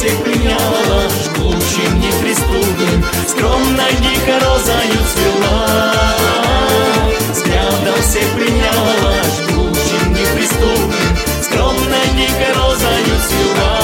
всех пленяла, жгучим, неприступным, скромно, дико розою цвела. Взглядом всех пленяла, жгучим, неприступным, скромно, дико розою цвела.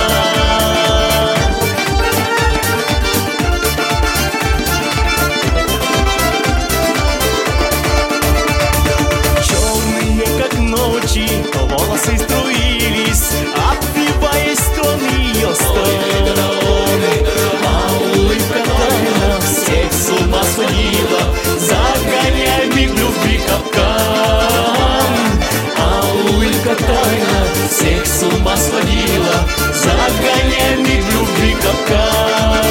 Волосы струились, отбиваясь струны ее стон. А улыбка тайна всех с ума сводила, загоняя миг любви капкан. А улыбка тайна всех с ума сводила, загоняя миг любви капкан.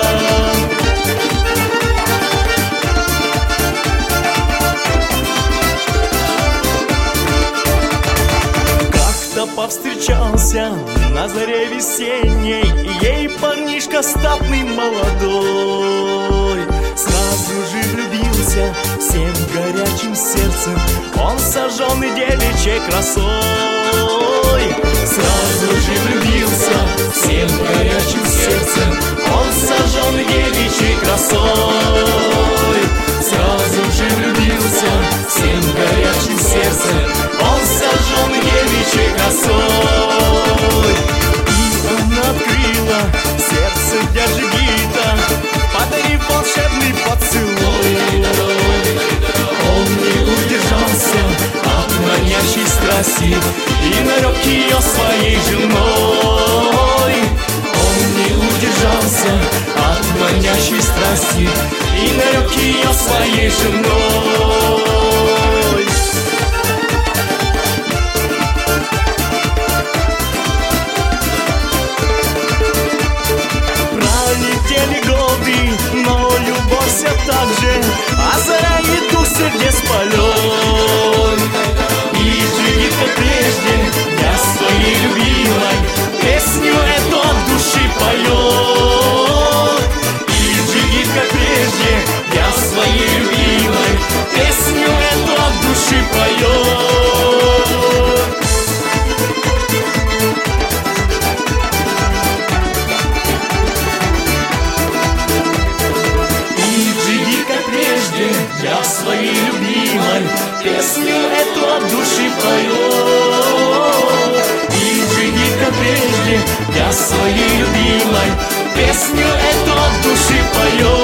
Повстречался на заре весенней ей парнишка статный молодой. Сразу же влюбился всем горячим сердцем, он сожженный девичьей красой. Сразу же влюбился всем горячим сердцем, он сожженный девичьей красой. Сразу же влюбился всем горячим сердцем, он сожженный девичьей красой. И она открыла сердце для Джигита, подарив волшебный поцелуй. Он не удержался от манящей страсти и нарек ее своей женой. Он не удержался от манящей страсти и нарек ее своей женой. Пролетели годы, но любовь все так же озаряет дух сердец полет. И Джигит, как прежде, для своей любимой песню эту от души поет. И Джигит, как прежде, для своей любимой песню эту от души поет. Для своей любимой песню эту от души поет. И Джигит, как прежде, для своей любимой песню эту от души поет.